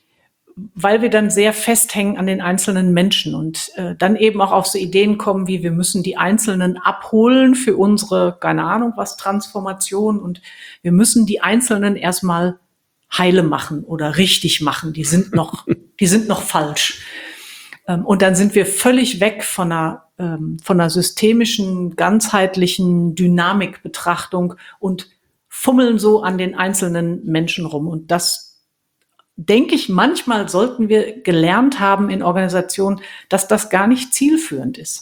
weil wir dann sehr festhängen an den einzelnen Menschen und äh, dann eben auch auf so Ideen kommen, wie wir müssen die Einzelnen abholen für unsere, keine Ahnung was, Transformation und wir müssen die Einzelnen erstmal heile machen oder richtig machen, die sind noch, die sind noch falsch. Und dann sind wir völlig weg von einer, von einer systemischen, ganzheitlichen Dynamikbetrachtung und fummeln so an den einzelnen Menschen rum. Und das, denke ich, manchmal sollten wir gelernt haben in Organisationen, dass das gar nicht zielführend ist.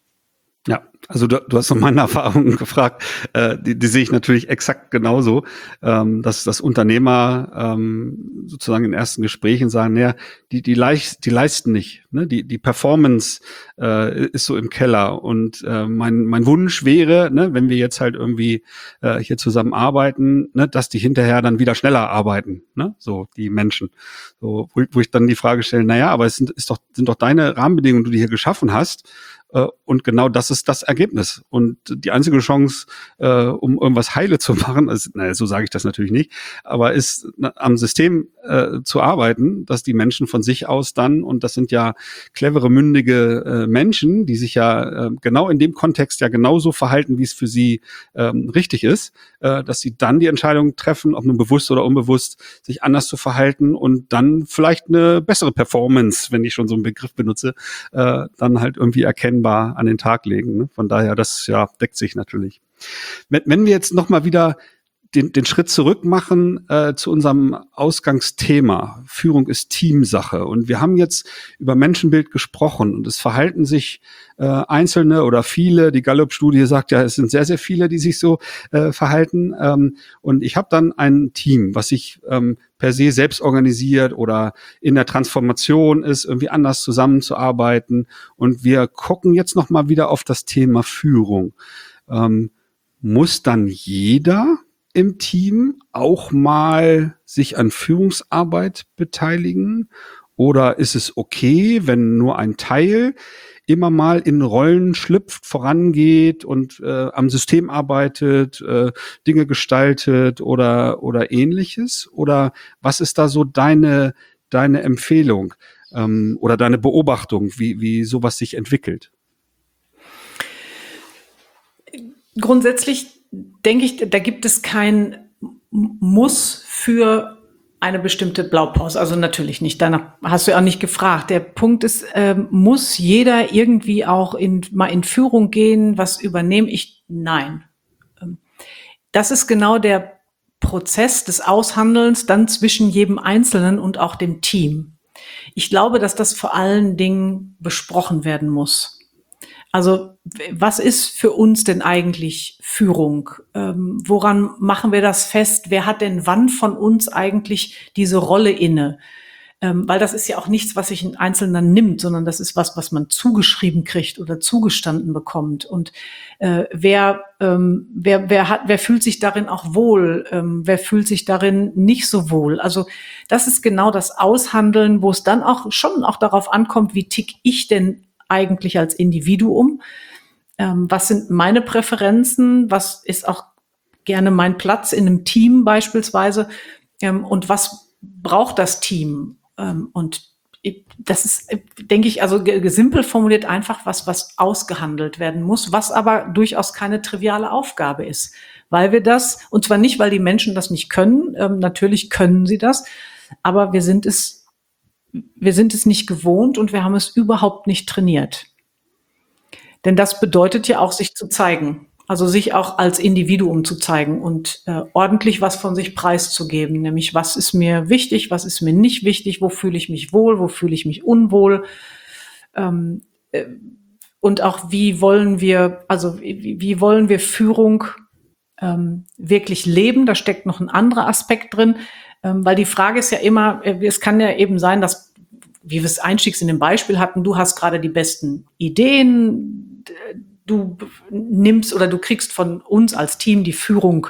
Ja, also du, du hast noch meine Erfahrungen gefragt, äh, die, die sehe ich natürlich exakt genauso, ähm, dass, dass Unternehmer ähm, sozusagen in ersten Gesprächen sagen, naja, die, die, leist, die leisten nicht, ne? die, die Performance äh, ist so im Keller und äh, mein, mein Wunsch wäre, ne, wenn wir jetzt halt irgendwie äh, hier zusammen arbeiten, ne, dass die hinterher dann wieder schneller arbeiten, ne? So die Menschen, so, wo, wo ich dann die Frage stelle, naja, aber es sind, ist doch, sind doch deine Rahmenbedingungen, die du hier geschaffen hast. Und genau das ist das Ergebnis. Und die einzige Chance, äh, um irgendwas heile zu machen, also, naja, so sage ich das natürlich nicht, aber ist na, am System äh, zu arbeiten, dass die Menschen von sich aus dann, und das sind ja clevere, mündige äh, Menschen, die sich ja äh, genau in dem Kontext ja genauso verhalten, wie es für sie ähm, richtig ist, äh, dass sie dann die Entscheidung treffen, ob nun bewusst oder unbewusst, sich anders zu verhalten und dann vielleicht eine bessere Performance, wenn ich schon so einen Begriff benutze, äh, dann halt irgendwie erkennen, an den Tag legen. Ne? Von daher, das ja deckt sich natürlich. Wenn, wenn wir jetzt nochmal wieder den, den Schritt zurück machen äh, zu unserem Ausgangsthema, Führung ist Teamsache. Und wir haben jetzt über Menschenbild gesprochen und es verhalten sich äh, Einzelne oder viele, die Gallup-Studie sagt ja, es sind sehr, sehr viele, die sich so äh, verhalten. Ähm, und ich habe dann ein Team, was sich ähm, per se selbst organisiert oder in der Transformation ist, irgendwie anders zusammenzuarbeiten. Und wir gucken jetzt noch mal wieder auf das Thema Führung. Ähm, muss dann jeder im Team auch mal sich an Führungsarbeit beteiligen? Oder ist es okay, wenn nur ein Teil immer mal in Rollen schlüpft, vorangeht und äh, am System arbeitet, äh, Dinge gestaltet oder oder ähnliches? Oder was ist da so deine deine Empfehlung ähm, oder deine Beobachtung, wie wie sowas sich entwickelt? Grundsätzlich denke ich, da gibt es kein Muss für eine bestimmte Blaupause. Also natürlich nicht. Danach hast du ja auch nicht gefragt. Der Punkt ist, ähm, muss jeder irgendwie auch in, mal in Führung gehen, was übernehmen? Ich, nein. Das ist genau der Prozess des Aushandelns dann zwischen jedem Einzelnen und auch dem Team. Ich glaube, dass das vor allen Dingen besprochen werden muss. Also was ist für uns denn eigentlich Führung? Ähm, woran machen wir das fest? Wer hat denn wann von uns eigentlich diese Rolle inne? Ähm, weil das ist ja auch nichts, was sich ein Einzelner nimmt, sondern das ist was, was man zugeschrieben kriegt oder zugestanden bekommt. Und äh, wer, ähm, wer, wer hat, wer fühlt sich darin auch wohl? Ähm, wer fühlt sich darin nicht so wohl? Also das ist genau das Aushandeln, wo es dann auch schon auch darauf ankommt, wie tick ich denn eigentlich als Individuum? Ähm, was sind meine Präferenzen? Was ist auch gerne mein Platz in einem Team beispielsweise? Ähm, und was braucht das Team? Ähm, und das ist, denke ich, also simpel formuliert einfach was, was ausgehandelt werden muss, was aber durchaus keine triviale Aufgabe ist. Weil wir das, und zwar nicht, weil die Menschen das nicht können, ähm, natürlich können sie das, aber wir sind es Wir sind es nicht gewohnt und wir haben es überhaupt nicht trainiert. Denn das bedeutet ja auch, sich zu zeigen. Also sich auch als Individuum zu zeigen und äh, ordentlich was von sich preiszugeben. Nämlich, was ist mir wichtig, was ist mir nicht wichtig, wo fühle ich mich wohl, wo fühle ich mich unwohl. Ähm, äh, und auch, wie wollen wir, also wie, wie wollen wir Führung ähm, wirklich leben? Da steckt noch ein anderer Aspekt drin. Weil die Frage ist ja immer, es kann ja eben sein, dass, wie wir es einstiegs in dem Beispiel hatten, du hast gerade die besten Ideen, du nimmst oder du kriegst von uns als Team die Führung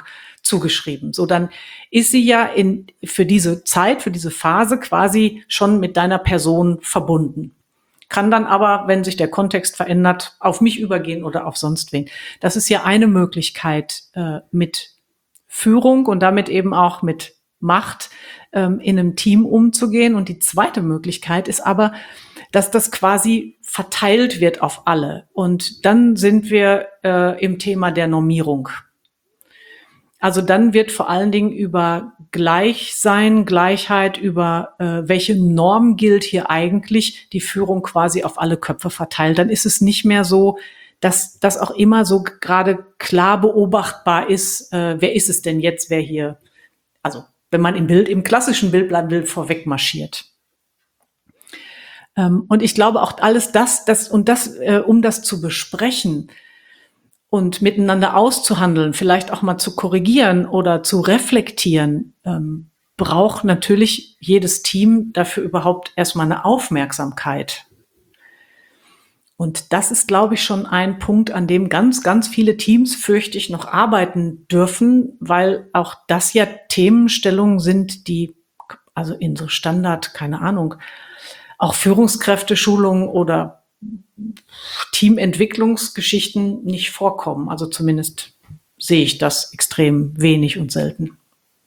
zugeschrieben. So, dann ist sie ja in, für diese Zeit, für diese Phase quasi schon mit deiner Person verbunden. Kann dann aber, wenn sich der Kontext verändert, auf mich übergehen oder auf sonst wen. Das ist ja eine Möglichkeit, äh, mit Führung und damit eben auch mit Macht ähm, in einem Team umzugehen. Und die zweite Möglichkeit ist aber, dass das quasi verteilt wird auf alle. Und dann sind wir äh, im Thema der Normierung. Also dann wird vor allen Dingen über Gleichsein, Gleichheit, über äh, welche Norm gilt hier eigentlich, die Führung quasi auf alle Köpfe verteilt. Dann ist es nicht mehr so, dass das auch immer so gerade klar beobachtbar ist, äh, wer ist es denn jetzt, wer hier, also wenn man im Bild, im klassischen Bild bleiben will, vorweg marschiert. Ähm, und ich glaube auch alles das, das und das, äh, um das zu besprechen und miteinander auszuhandeln, vielleicht auch mal zu korrigieren oder zu reflektieren, ähm, braucht natürlich jedes Team dafür überhaupt erstmal eine Aufmerksamkeit. Und das ist, glaube ich, schon ein Punkt, an dem ganz, ganz viele Teams, fürchte ich, noch arbeiten dürfen, weil auch das ja Themenstellungen sind, die also in so Standard, keine Ahnung, auch Führungskräfteschulungen oder Teamentwicklungsgeschichten nicht vorkommen. Also zumindest sehe ich das extrem wenig und selten.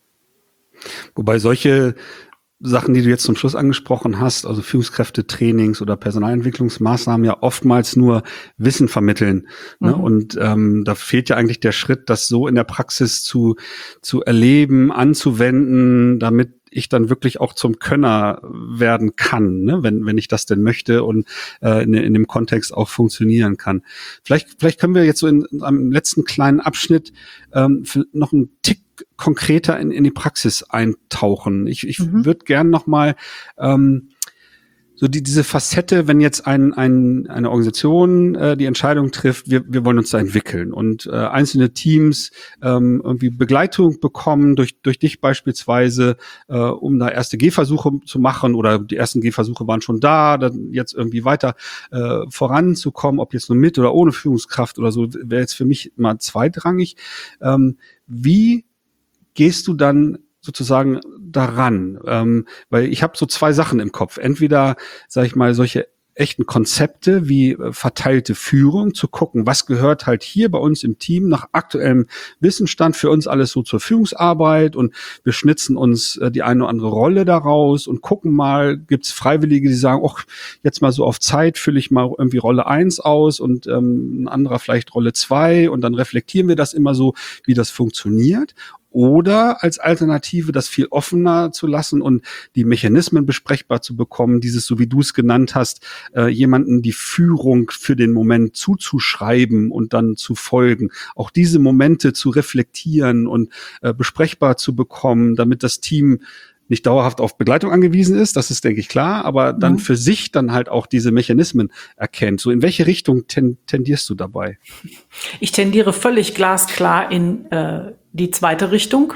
Wobei solche Sachen, die du jetzt zum Schluss angesprochen hast, also Führungskräftetrainings oder Personalentwicklungsmaßnahmen ja oftmals nur Wissen vermitteln. Ne? Mhm. Und ähm, da fehlt ja eigentlich der Schritt, das so in der Praxis zu, zu erleben, anzuwenden, damit ich dann wirklich auch zum Könner werden kann, ne? wenn wenn ich das denn möchte und äh, in, in dem Kontext auch funktionieren kann. Vielleicht vielleicht können wir jetzt so in, in einem letzten kleinen Abschnitt ähm, noch einen Tick konkreter in, in die Praxis eintauchen. Ich, ich Mhm. würde gern noch mal ähm, so die, diese Facette, wenn jetzt ein, ein, eine Organisation äh, die Entscheidung trifft, wir, wir wollen uns da entwickeln und äh, einzelne Teams ähm, irgendwie Begleitung bekommen, durch, durch dich beispielsweise, äh, um da erste Gehversuche zu machen oder die ersten Gehversuche waren schon da, dann jetzt irgendwie weiter äh, voranzukommen, ob jetzt nur mit oder ohne Führungskraft oder so, wäre jetzt für mich mal zweitrangig. Ähm, wie gehst du dann sozusagen daran? Ähm, weil ich habe so zwei Sachen im Kopf. Entweder, sage ich mal, solche echten Konzepte wie äh, verteilte Führung, zu gucken, was gehört halt hier bei uns im Team nach aktuellem Wissensstand für uns alles so zur Führungsarbeit und wir schnitzen uns äh, die eine oder andere Rolle daraus und gucken mal, gibt's Freiwillige, die sagen, ach, jetzt mal so auf Zeit fülle ich mal irgendwie Rolle eins aus und ähm, ein anderer vielleicht Rolle zwei und dann reflektieren wir das immer so, wie das funktioniert. Oder als Alternative das viel offener zu lassen und die Mechanismen besprechbar zu bekommen, dieses, so wie du es genannt hast, äh, jemanden die Führung für den Moment zuzuschreiben und dann zu folgen. Auch diese Momente zu reflektieren und äh, besprechbar zu bekommen, damit das Team nicht dauerhaft auf Begleitung angewiesen ist, das ist, denke ich, klar, aber dann Mhm. für sich dann halt auch diese Mechanismen erkennt. So in welche Richtung ten- tendierst du dabei? Ich tendiere völlig glasklar in äh, die zweite Richtung.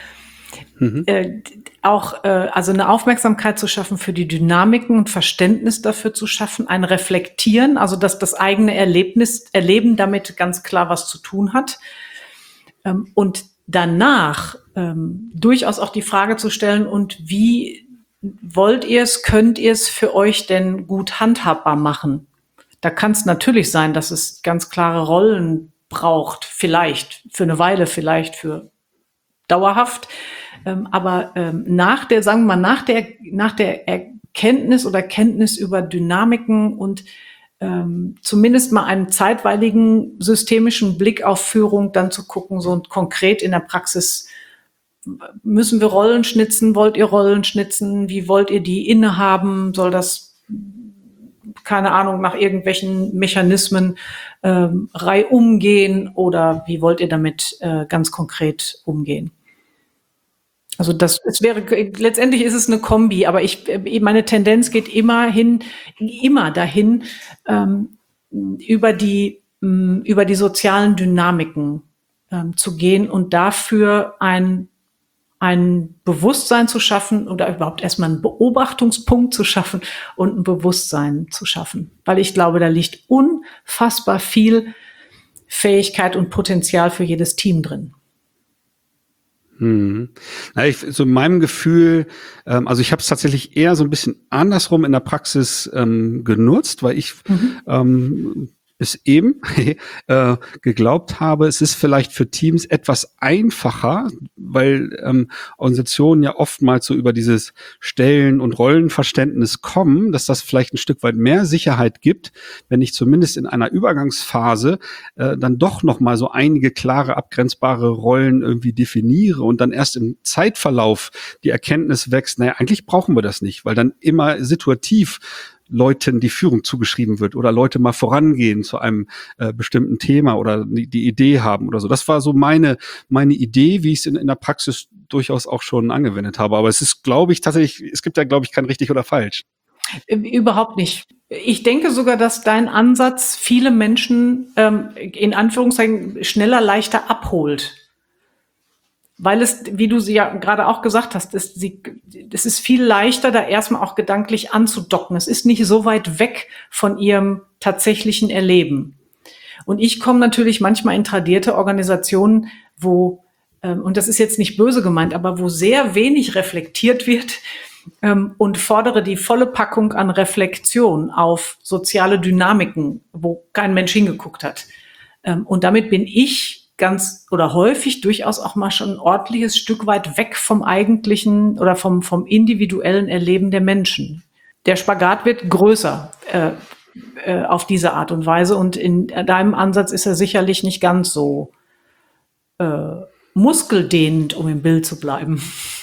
Mhm. Äh, auch äh, also eine Aufmerksamkeit zu schaffen für die Dynamiken und Verständnis dafür zu schaffen, ein Reflektieren, also dass das eigene Erlebnis, Erleben damit ganz klar was zu tun hat. Ähm, und danach ähm, durchaus auch die Frage zu stellen, und wie wollt ihr es, könnt ihr es für euch denn gut handhabbar machen? Da kann es natürlich sein, dass es ganz klare Rollen braucht, vielleicht für eine Weile, vielleicht für dauerhaft. Ähm, aber ähm, nach der, sagen wir mal, nach der, nach der Erkenntnis oder Kenntnis über Dynamiken und ähm, zumindest mal einen zeitweiligen systemischen Blick auf Führung, dann zu gucken, so konkret in der Praxis, müssen wir Rollen schnitzen? Wollt ihr Rollen schnitzen? Wie wollt ihr die innehaben? Soll das, keine Ahnung, nach irgendwelchen Mechanismen ähm, reihum gehen, oder wie wollt ihr damit äh, ganz konkret umgehen? Also das, es wäre, letztendlich ist es eine Kombi, aber ich, meine Tendenz geht immer hin, immer dahin, ähm, über die, ähm, über die sozialen Dynamiken ähm, zu gehen und dafür ein, ein Bewusstsein zu schaffen oder überhaupt erstmal einen Beobachtungspunkt zu schaffen und ein Bewusstsein zu schaffen. Weil ich glaube, da liegt unfassbar viel Fähigkeit und Potenzial für jedes Team drin. Hm. Na, ich, so in meinem Gefühl, ähm, also ich habe es tatsächlich eher so ein bisschen andersrum in der Praxis ähm, genutzt, weil ich mhm. ähm, bis eben äh, geglaubt habe, es ist vielleicht für Teams etwas einfacher, weil ähm, Organisationen ja oftmals so über dieses Stellen- und Rollenverständnis kommen, dass das vielleicht ein Stück weit mehr Sicherheit gibt, wenn ich zumindest in einer Übergangsphase äh, dann doch noch mal so einige klare, abgrenzbare Rollen irgendwie definiere und dann erst im Zeitverlauf die Erkenntnis wächst, naja, eigentlich brauchen wir das nicht, weil dann immer situativ Leuten die Führung zugeschrieben wird oder Leute mal vorangehen zu einem äh, bestimmten Thema oder die, die Idee haben oder so. Das war so meine meine Idee, wie ich es in, in der Praxis durchaus auch schon angewendet habe. Aber es ist, glaube ich, tatsächlich, es gibt ja, glaube ich, kein richtig oder falsch. Überhaupt nicht. Ich denke sogar, dass dein Ansatz viele Menschen ähm, in Anführungszeichen schneller, leichter abholt. Weil es, wie du sie ja gerade auch gesagt hast, es, sie, es ist viel leichter, da erstmal auch gedanklich anzudocken. Es ist nicht so weit weg von ihrem tatsächlichen Erleben. Und ich komme natürlich manchmal in tradierte Organisationen, wo, ähm, und das ist jetzt nicht böse gemeint, aber wo sehr wenig reflektiert wird ähm, und fordere die volle Packung an Reflexion auf soziale Dynamiken, wo kein Mensch hingeguckt hat. Ähm, und damit bin ich ganz oder häufig durchaus auch mal schon ein ordentliches Stück weit weg vom eigentlichen oder vom, vom individuellen Erleben der Menschen. Der Spagat wird größer äh, äh, auf diese Art und Weise und in deinem Ansatz ist er sicherlich nicht ganz so äh, muskeldehnend, um im Bild zu bleiben.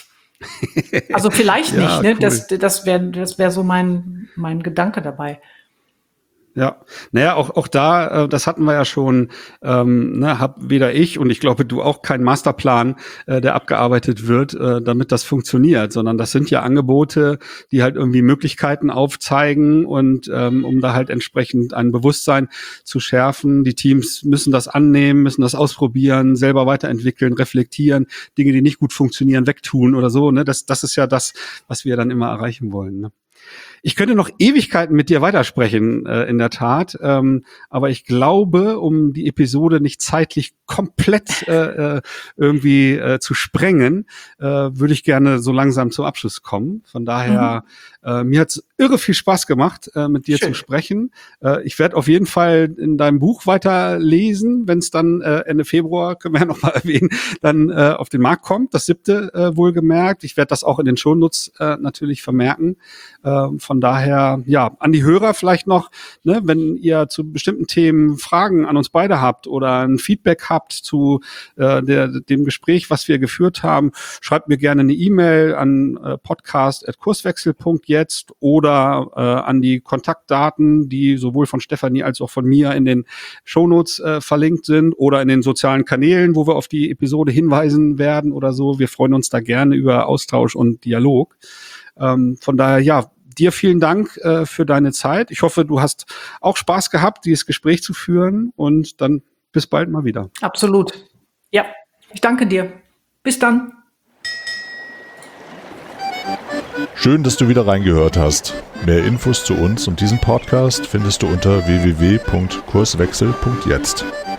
Also vielleicht ja, nicht, ne? Cool. Das, das wäre das wär so mein, mein Gedanke dabei. Ja, naja, auch auch da, äh, das hatten wir ja schon, ähm, ne, hab weder ich und ich glaube du auch keinen Masterplan, äh, der abgearbeitet wird, äh, damit das funktioniert, sondern das sind ja Angebote, die halt irgendwie Möglichkeiten aufzeigen und ähm, um da halt entsprechend ein Bewusstsein zu schärfen. Die Teams müssen das annehmen, müssen das ausprobieren, selber weiterentwickeln, reflektieren, Dinge, die nicht gut funktionieren, wegtun oder so. Ne, das das ist ja das, was wir dann immer erreichen wollen. Ne? Ich könnte noch Ewigkeiten mit dir weitersprechen, äh, in der Tat. Ähm, aber ich glaube, um die Episode nicht zeitlich komplett äh, irgendwie äh, zu sprengen, äh, würde ich gerne so langsam zum Abschluss kommen. Von daher, mhm. äh, mir hat's irre viel Spaß gemacht, äh, mit dir Schön. zu sprechen. Äh, ich werde auf jeden Fall in deinem Buch weiterlesen, wenn es dann äh, Ende Februar, können wir ja noch mal erwähnen, dann äh, auf den Markt kommt. Das siebte äh, wohlgemerkt. Ich werde das auch in den Shownotes äh, natürlich vermerken. Äh, von daher, ja, an die Hörer vielleicht noch, ne, wenn ihr zu bestimmten Themen Fragen an uns beide habt oder ein Feedback habt zu äh, der, dem Gespräch, was wir geführt haben, schreibt mir gerne eine E-Mail an äh, podcast at kurswechsel punkt jetzt oder äh, an die Kontaktdaten, die sowohl von Stefanie als auch von mir in den Shownotes äh, verlinkt sind oder in den sozialen Kanälen, wo wir auf die Episode hinweisen werden oder so. Wir freuen uns da gerne über Austausch und Dialog. Ähm, von daher, ja, dir vielen Dank äh, für deine Zeit. Ich hoffe, du hast auch Spaß gehabt, dieses Gespräch zu führen und dann bis bald mal wieder. Absolut. Ja, ich danke dir. Bis dann. Schön, dass du wieder reingehört hast. Mehr Infos zu uns und diesem Podcast findest du unter w w w punkt kurswechsel punkt jetzt.